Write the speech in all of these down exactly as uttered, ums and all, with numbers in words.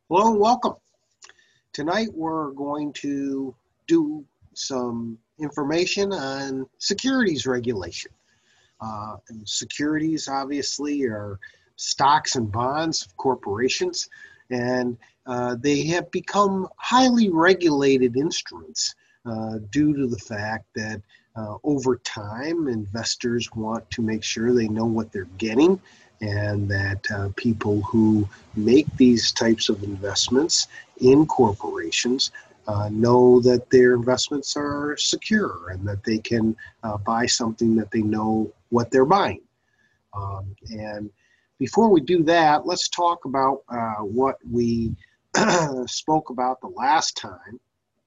Hello and welcome. Tonight we're going to do some information on securities regulation. Uh, and securities obviously are stocks and bonds of corporations, and uh, they have become highly regulated instruments uh, due to the fact that uh, over time investors want to make sure they know what they're getting, and that uh, people who make these types of investments in corporations uh, know that their investments are secure and that they can uh, buy something that they know what they're buying. Um, and before we do that, let's talk about uh, what we spoke about the last time.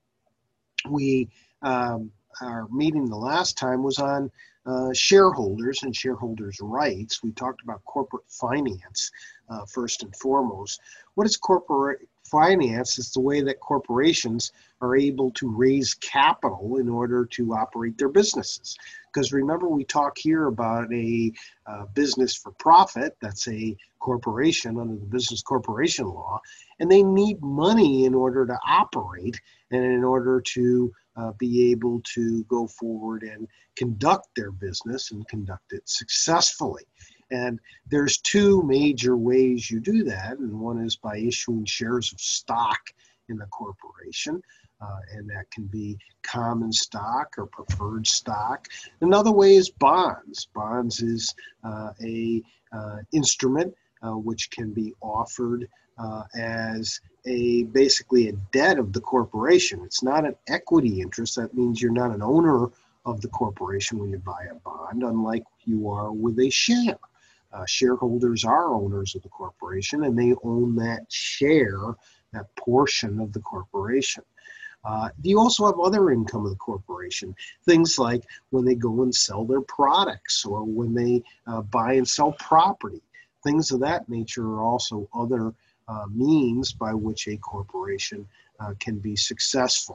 We um, our meeting the last time was on uh, shareholders and shareholders' rights. We talked about corporate finance uh, first and foremost. What is corporate finance? It's the way that corporations are able to raise capital in order to operate their businesses. Because remember, we talk here about a uh, business for profit. That's a corporation under the business corporation law, and they need money in order to operate and in order to uh, be able to go forward and conduct their business and conduct it successfully. And there's two major ways you do that, and one is by issuing shares of stock in the corporation, uh, and that can be common stock or preferred stock. Another way is bonds. Bonds is uh, a uh, instrument uh, which can be offered uh, as a basically a debt of the corporation. It's not an equity interest. That means you're not an owner of the corporation when you buy a bond, unlike you are with a share. Uh, shareholders are owners of the corporation, and they own that share, that portion of the corporation. Uh, you also have other income of the corporation, things like when they go and sell their products or when they uh, buy and sell property. Things of that nature are also other uh, means by which a corporation uh, can be successful.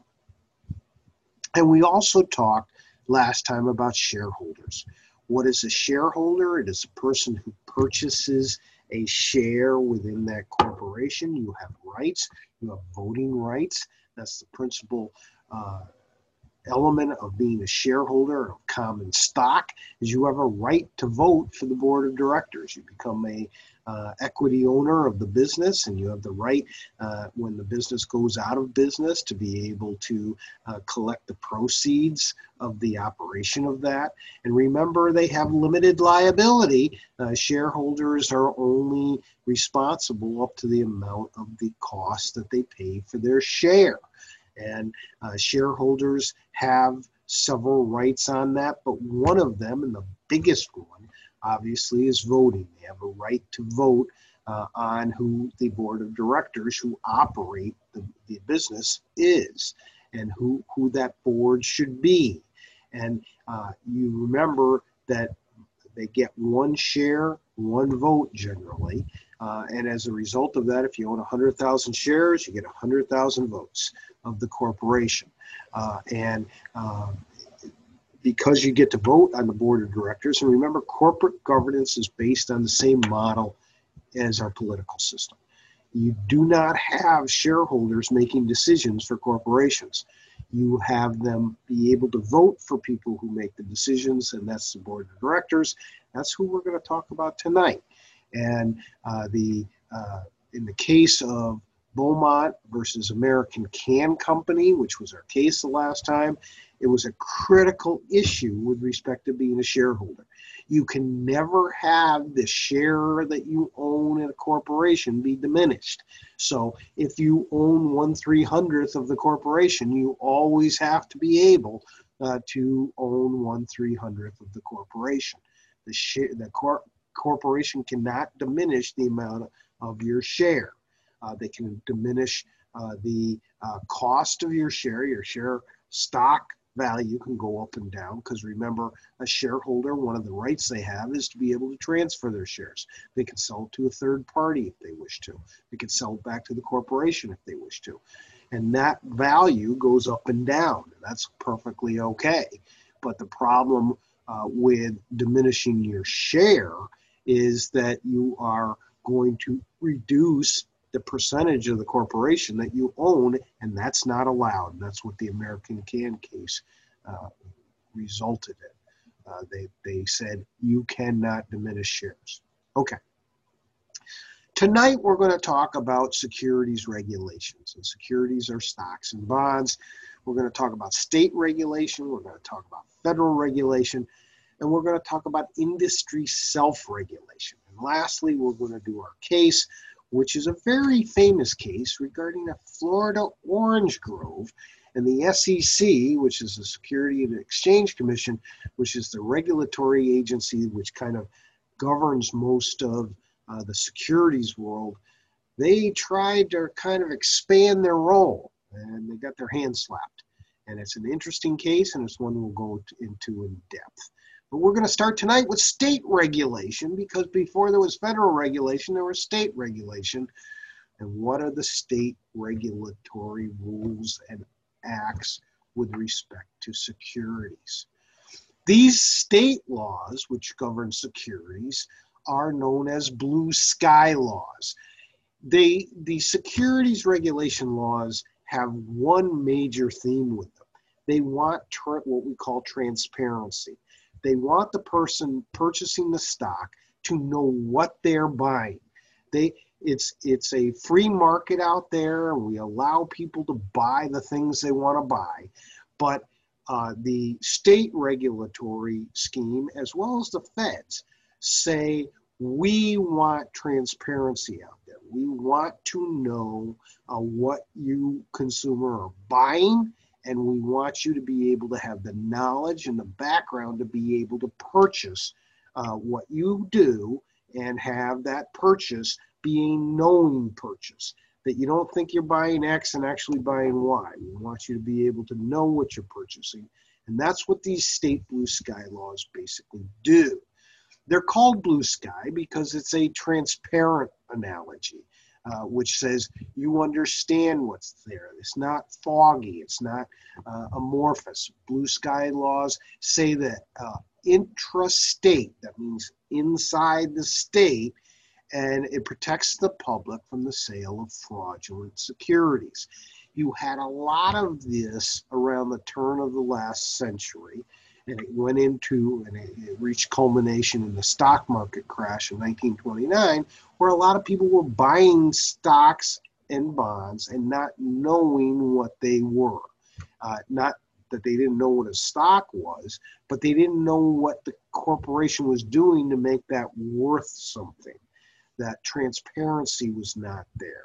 And we also talked last time about shareholders. What is a shareholder? It is a person who purchases a share within that corporation. You have rights. You have voting rights. That's the principal uh, element of being a shareholder of common stock, is you have a right to vote for the board of directors. You become a uh, equity owner of the business, and you have the right uh, when the business goes out of business to be able to uh, collect the proceeds of the operation of that. And remember, they have limited liability. Uh, shareholders are only responsible up to the amount of the cost that they pay for their share. And uh, shareholders have several rights on that, but one of them, and the biggest one, obviously, is voting. They have a right to vote uh, on who the board of directors who operate the, the business is, and who, who that board should be. And uh, you remember that they get one share, one vote generally. Uh, and as a result of that, if you own one hundred thousand shares, you get one hundred thousand votes of the corporation. Uh, and uh, because you get to vote on the board of directors, and remember, corporate governance is based on the same model as our political system. You do not have shareholders making decisions for corporations. You have them be able to vote for people who make the decisions, and that's the board of directors. That's who we're going to talk about tonight. And uh, the uh, in the case of Beaumont versus American Can Company, which was our case the last time, it was a critical issue with respect to being a shareholder. You can never have the share that you own in a corporation be diminished. So if you own one three hundredth of the corporation, you always have to be able uh, to own one three hundredth of the corporation. The share, the cor- corporation cannot diminish the amount of your share. Uh, they can diminish uh, the uh, cost of your share. Your share stock value can go up and down, because remember, a shareholder, one of the rights they have is to be able to transfer their shares. They can sell it to a third party if they wish to. They can sell it back to the corporation if they wish to. And that value goes up and down. And that's perfectly okay. But the problem uh, with diminishing your share is that you are going to reduce the percentage of the corporation that you own, and that's not allowed. That's what the American Can case uh, resulted in. Uh, they, they said you cannot diminish shares. Okay. Tonight, we're going to talk about securities regulations. And securities are stocks and bonds. We're going to talk about state regulation. We're going to talk about federal regulation. And we're going to talk about industry self-regulation. And lastly, we're going to do our case, which is a very famous case regarding a Florida orange grove and the S E C, which is the Security and Exchange Commission, which is the regulatory agency which kind of governs most of uh, the securities world. They tried to kind of expand their role, and they got their hands slapped. And it's an interesting case, and it's one we'll go into in depth. But we're going to start tonight with state regulation, because before there was federal regulation, there was state regulation. And what are the state regulatory rules and acts with respect to securities? These state laws, which govern securities, are known as blue sky laws. They, the securities regulation laws have one major theme with them. They want tra- what we call transparency. They want the person purchasing the stock to know what they're buying. They, it's, it's a free market out there, and we allow people to buy the things they want to buy. But uh, the state regulatory scheme, as well as the feds, say we want transparency out there. We want to know uh, what you, consumer, are buying, and we want you to be able to have the knowledge and the background to be able to purchase uh, what you do, and have that purchase be a knowing purchase, that you don't think you're buying X and actually buying Y. We want you to be able to know what you're purchasing. And that's what these state blue sky laws basically do. They're called blue sky because it's a transparent analogy, uh, which says you understand what's there. It's not foggy. It's not uh, amorphous. Blue sky laws say that uh, intrastate, that means inside the state, and it protects the public from the sale of fraudulent securities. You had a lot of this around the turn of the last century, and it went into, and it, it reached culmination in the stock market crash in nineteen twenty-nine, where a lot of people were buying stocks and bonds and not knowing what they were. Uh, not that they didn't know what a stock was, but they didn't know what the corporation was doing to make that worth something. That transparency was not there.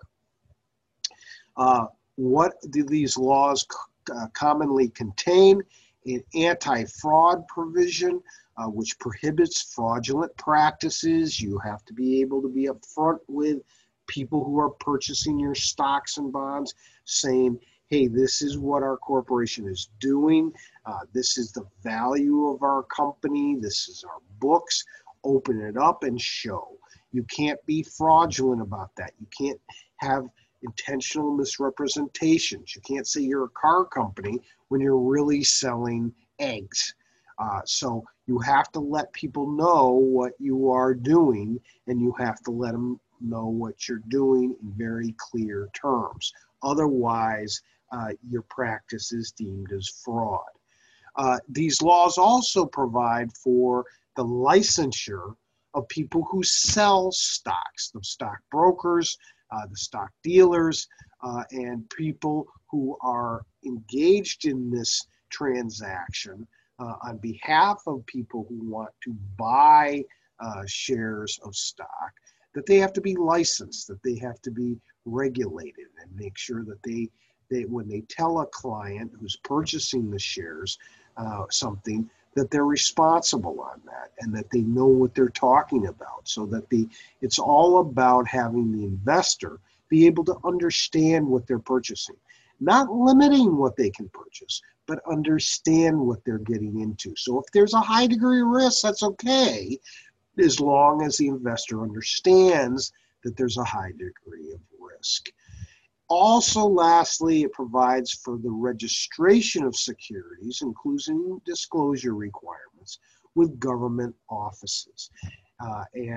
Uh, what do these laws uh, commonly contain? An anti-fraud provision, uh, which prohibits fraudulent practices. You have to be able to be upfront with people who are purchasing your stocks and bonds, saying, hey, this is what our corporation is doing. Uh, this is the value of our company. This is our books. Open it up and show. You can't be fraudulent about that. You can't have intentional misrepresentations. You can't say you're a car company when you're really selling eggs. Uh, so you have to let people know what you are doing, and you have to let them know what you're doing in very clear terms. Otherwise, uh, your practice is deemed as fraud. Uh, these laws also provide for the licensure of people who sell stocks, the stockbrokers, uh, the stock dealers, uh, and people who are engaged in this transaction uh, on behalf of people who want to buy uh, shares of stock, that they have to be licensed, that they have to be regulated, and make sure that they, they when they tell a client who's purchasing the shares uh, something, that they're responsible on that, and that they know what they're talking about, so that the it's all about having the investor be able to understand what they're purchasing, not limiting what they can purchase, but understand what they're getting into. So if there's a high degree of risk, that's okay, as long as the investor understands that there's a high degree of risk. Also, lastly, it provides for the registration of securities, including disclosure requirements with government offices. Uh, and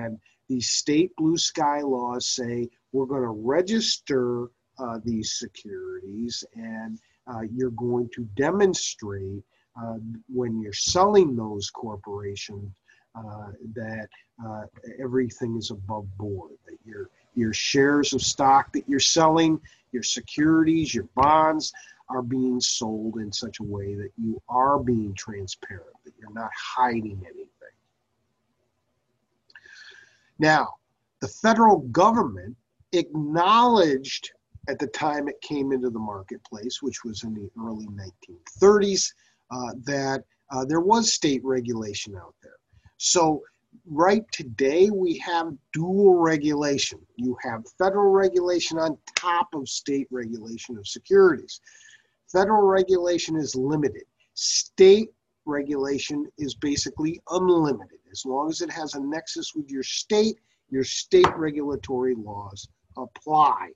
These state blue sky laws say we're going to register uh, these securities, and uh, you're going to demonstrate uh, when you're selling those corporations uh, that uh, everything is above board, that your, your shares of stock that you're selling, your securities, your bonds are being sold in such a way that you are being transparent, that you're not hiding anything. Now, the federal government acknowledged at the time it came into the marketplace, which was in the early nineteen thirties, uh, that uh, there was state regulation out there. So right today, we have dual regulation. You have federal regulation on top of state regulation of securities. Federal regulation is limited. State regulation is basically unlimited. As long as it has a nexus with your state, your state regulatory laws apply.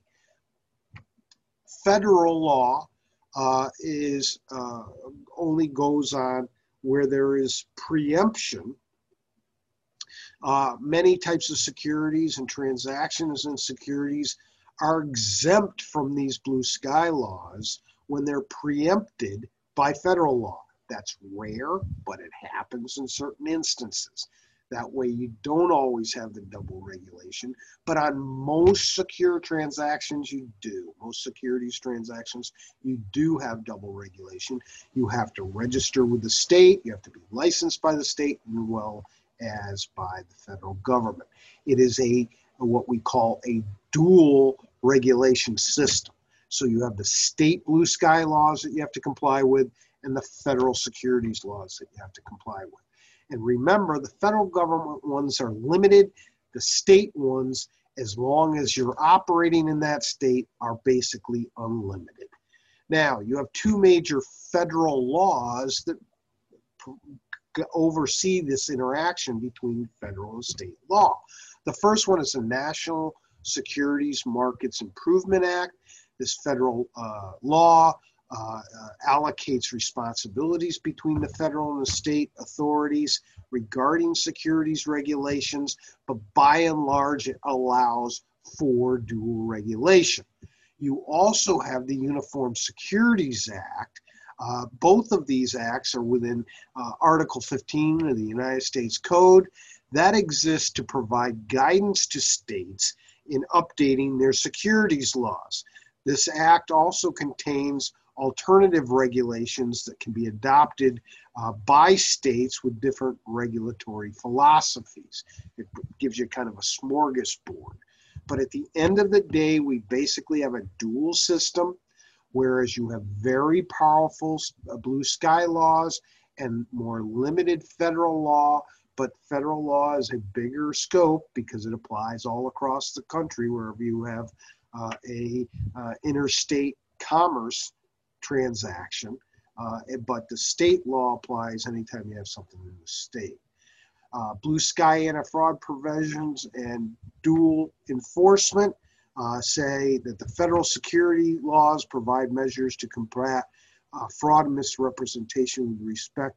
Federal law uh, is uh, only goes on where there is preemption. Uh, many types of securities and transactions in securities are exempt from these blue sky laws when they're preempted by federal law. That's rare, but it happens in certain instances. That way you don't always have the double regulation, but on most secure transactions you do. Most securities transactions, you do have double regulation. You have to register with the state, you have to be licensed by the state, as well as by the federal government. It is a what we call a dual regulation system. So you have the state blue sky laws that you have to comply with and the federal securities laws that you have to comply with. And remember, the federal government ones are limited. The state ones, as long as you're operating in that state, are basically unlimited. Now, you have two major federal laws that oversee this interaction between federal and state law. The first one is the National Securities Markets Improvement Act. This federal uh, law uh, uh, allocates responsibilities between the federal and the state authorities regarding securities regulations, but by and large it allows for dual regulation. You also have the Uniform Securities Act. Uh, both of these acts are within uh, Article fifteen of the United States Code. That exists to provide guidance to states in updating their securities laws. This act also contains alternative regulations that can be adopted uh, by states with different regulatory philosophies. It gives you kind of a smorgasbord. But at the end of the day, we basically have a dual system, whereas you have very powerful blue sky laws and more limited federal law, but federal law is a bigger scope because it applies all across the country wherever you have uh, a uh, interstate commerce transaction, uh, but the state law applies anytime you have something in the state. Uh, blue sky anti-fraud provisions and dual enforcement uh, say that the federal security laws provide measures to combat uh, fraud and misrepresentation with respect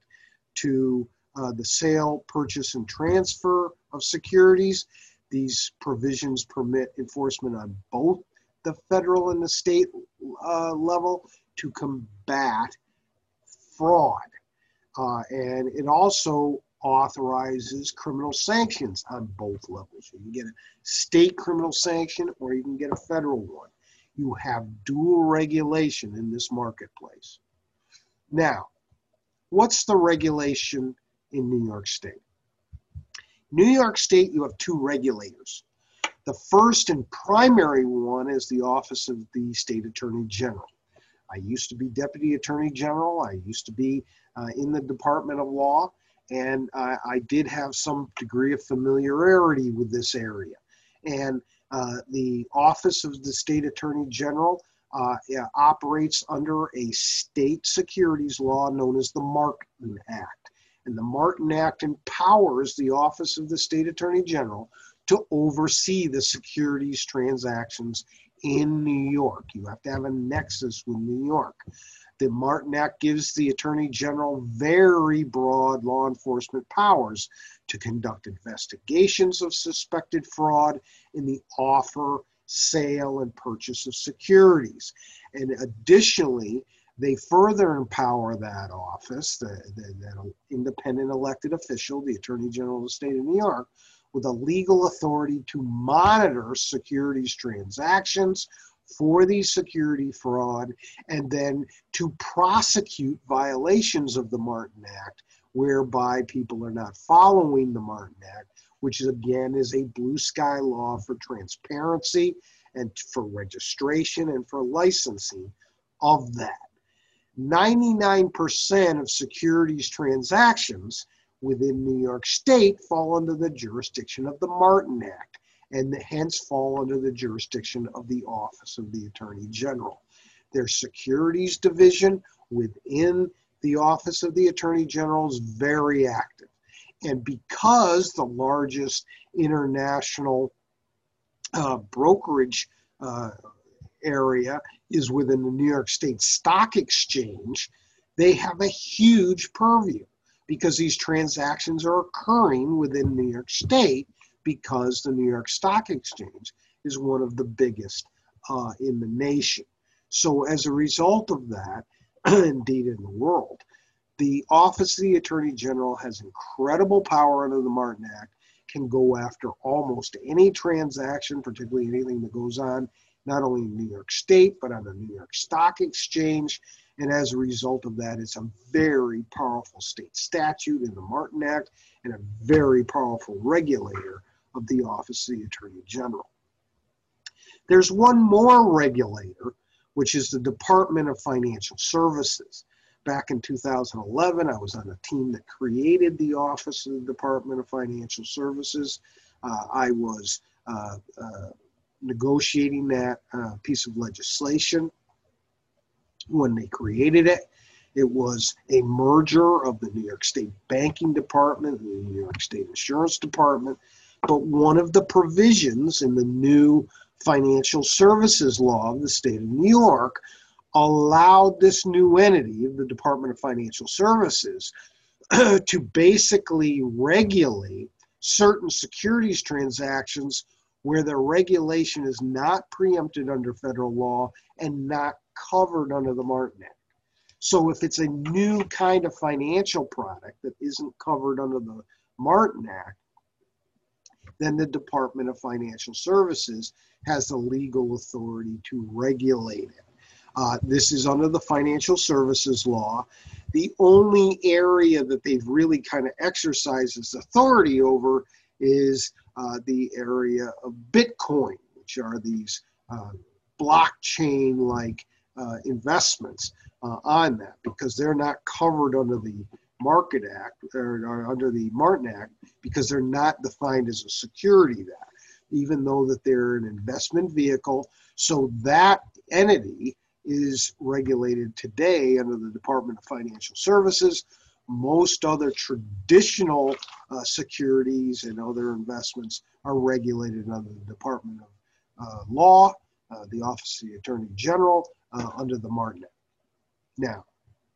to uh, the sale, purchase, and transfer of securities. These provisions permit enforcement on both the federal and the state uh, level to combat fraud. Uh, and it also authorizes criminal sanctions on both levels. You can get a state criminal sanction or you can get a federal one. You have dual regulation in this marketplace. Now, what's the regulation in New York State? New York State, you have two regulators. The first and primary one is the Office of the State Attorney General. I used to be Deputy Attorney General. I used to be uh, in the Department of Law, and uh, I did have some degree of familiarity with this area. And uh, the Office of the State Attorney General uh, yeah, operates under a state securities law known as the Martin Act. And the Martin Act empowers the Office of the State Attorney General to oversee the securities transactions in New York. You have to have a nexus with New York. The Martin Act gives the Attorney General very broad law enforcement powers to conduct investigations of suspected fraud in the offer, sale, and purchase of securities. And additionally, they further empower that office, the, the, the independent elected official, the Attorney General of the State of New York, with a legal authority to monitor securities transactions for the security fraud, and then to prosecute violations of the Martin Act, whereby people are not following the Martin Act, which again is a blue sky law for transparency and for registration and for licensing of that. ninety-nine percent of securities transactions within New York State fall under the jurisdiction of the Martin Act, and hence fall under the jurisdiction of the Office of the Attorney General. Their securities division within the Office of the Attorney General is very active. And because the largest international uh, brokerage uh, area is within the New York State Stock Exchange, they have a huge purview because these transactions are occurring within New York State, because the New York Stock Exchange is one of the biggest uh, in the nation. So as a result of that, indeed in the world, the Office of the Attorney General has incredible power under the Martin Act, can go after almost any transaction, particularly anything that goes on, not only in New York State, but on the New York Stock Exchange. And as a result of that, it's a very powerful state statute in the Martin Act and a very powerful regulator of the Office of the Attorney General. There's one more regulator, which is the Department of Financial Services. Back in two thousand eleven, I was on a team that created the Office of the Department of Financial Services. Uh, I was uh, uh, negotiating that uh, piece of legislation when they created it. It was a merger of the New York State Banking Department and the New York State Insurance Department. But one of the provisions in the new financial services law of the state of New York allowed this new entity of the Department of Financial Services to basically regulate certain securities transactions where the regulation is not preempted under federal law and not covered under the Martin Act. So if it's a new kind of financial product that isn't covered under the Martin Act, then the Department of Financial Services has the legal authority to regulate it. Uh, this is under the financial services law. The only area that they've really kind of exercised this authority over is uh, the area of Bitcoin, which are these uh, blockchain-like uh, investments uh, on that, because they're not covered under the Market Act or, or under the Martin Act, because they're not defined as a security that, even though that they're an investment vehicle. So that entity is regulated today under the Department of Financial Services. Most other traditional uh, securities and other investments are regulated under the Department of uh, Law, uh, the Office of the Attorney General, uh, under the Martin Act. Now,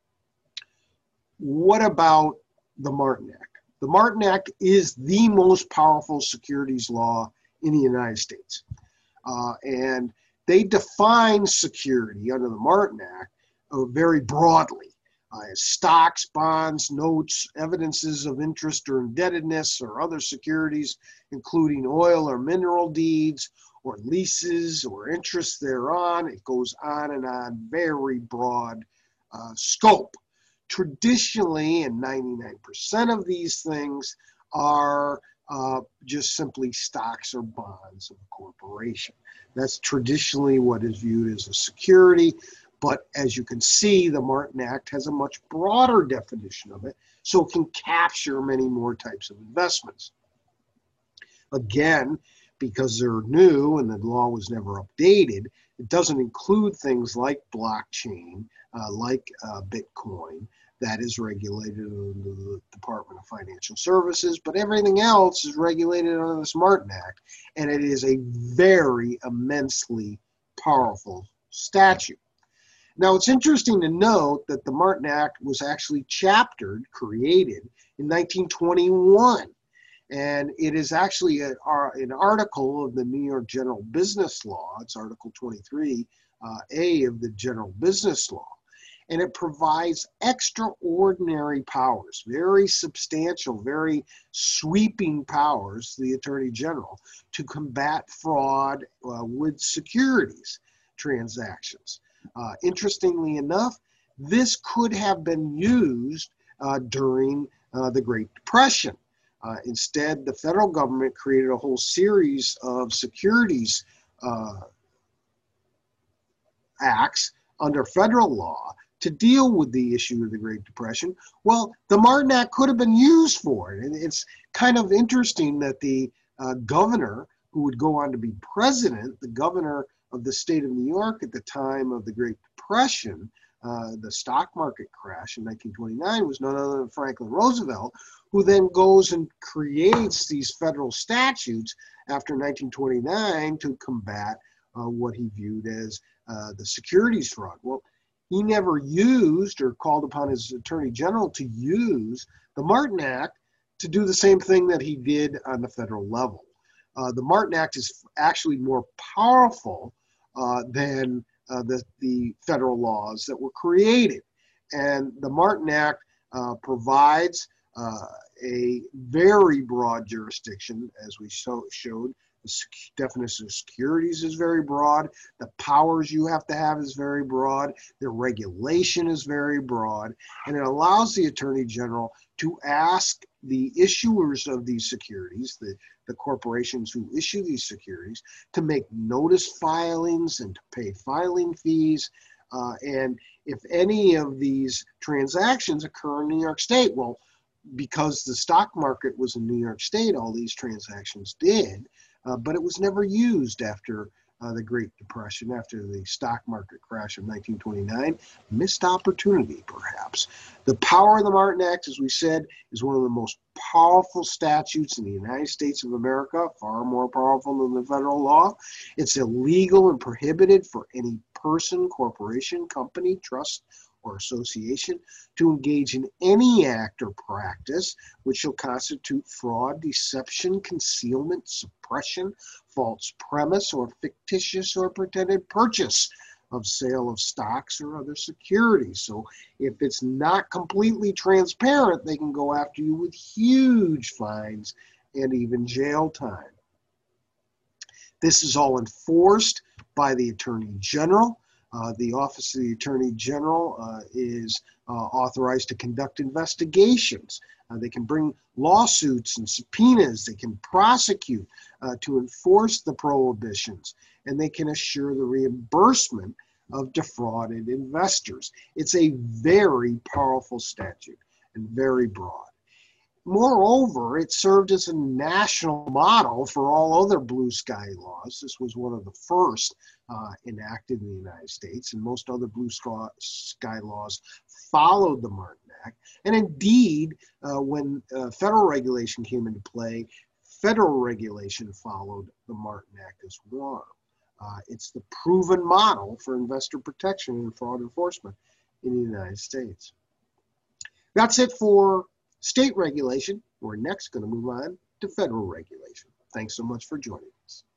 what about the Martin Act? The Martin Act is the most powerful securities law in the United States. Uh, and they define security under the Martin Act uh, very broadly uh, as stocks, bonds, notes, evidences of interest or indebtedness, or other securities, including oil or mineral deeds, or leases, or interest thereon. It goes on and on, very broad uh, scope. Traditionally, and ninety-nine percent of these things are uh, just simply stocks or bonds of a corporation. That's traditionally what is viewed as a security, but as you can see, the Martin Act has a much broader definition of it, so it can capture many more types of investments. Again, because they're new and the law was never updated, it doesn't include things like blockchain, uh, like uh, Bitcoin, that is regulated under the Department of Financial Services, but everything else is regulated under the Martin Act, and it is a very immensely powerful statute. Now, it's interesting to note that the Martin Act was actually chaptered, created in nineteen twenty-one, and it is actually a, an article of the New York General Business Law. It's Article twenty-three uh, A of the General Business Law. And it provides extraordinary powers, very substantial, very sweeping powers to the Attorney General to combat fraud uh, with securities transactions. Uh, interestingly enough, this could have been used uh, during uh, the Great Depression. Uh, instead, the federal government created a whole series of securities uh, acts under federal law to deal with the issue of the Great Depression. Well, the Martin Act could have been used for it. And it's kind of interesting that the uh, governor, who would go on to be president, the governor of the state of New York at the time of the Great Depression, uh, the stock market crash in nineteen twenty-nine, was none other than Franklin Roosevelt, who then goes and creates these federal statutes after nineteen twenty-nine to combat uh, what he viewed as uh, the securities fraud. Well, he never used or called upon his attorney general to use the Martin Act to do the same thing that he did on the federal level. Uh, the Martin Act is actually more powerful uh, than uh, the, the federal laws that were created. And the Martin Act uh, provides uh, a very broad jurisdiction, as we so, showed. The definition of securities is very broad. The powers you have to have is very broad. The regulation is very broad. And it allows the Attorney General to ask the issuers of these securities, the, the corporations who issue these securities, to make notice filings and to pay filing fees. Uh, and if any of these transactions occur in New York State, well, because the stock market was in New York State, all these transactions did. Uh, but it was never used after uh, the Great Depression, after the stock market crash of nineteen twenty-nine. Missed opportunity, perhaps. The power of the Martin Act, as we said, is one of the most powerful statutes in the United States of America, far more powerful than the federal law. It's illegal and prohibited for any person, corporation, company, trust, or association to engage in any act or practice which shall constitute fraud, deception, concealment, suppression, false premise, or fictitious or pretended purchase of sale of stocks or other securities. So if it's not completely transparent, they can go after you with huge fines and even jail time. This is all enforced by the Attorney General. Uh, the Office of the Attorney General uh, is uh, authorized to conduct investigations. Uh, they can bring lawsuits and subpoenas. They can prosecute uh, to enforce the prohibitions, and they can assure the reimbursement of defrauded investors. It's a very powerful statute and very broad. Moreover, it served as a national model for all other blue sky laws. This was one of the first uh, enacted in the United States, and most other blue sky laws followed the Martin Act. And indeed, uh, when uh, federal regulation came into play, federal regulation followed the Martin Act as well. Uh, it's the proven model for investor protection and fraud enforcement in the United States. That's it for state regulation. We're next going to move on to federal regulation. Thanks so much for joining us.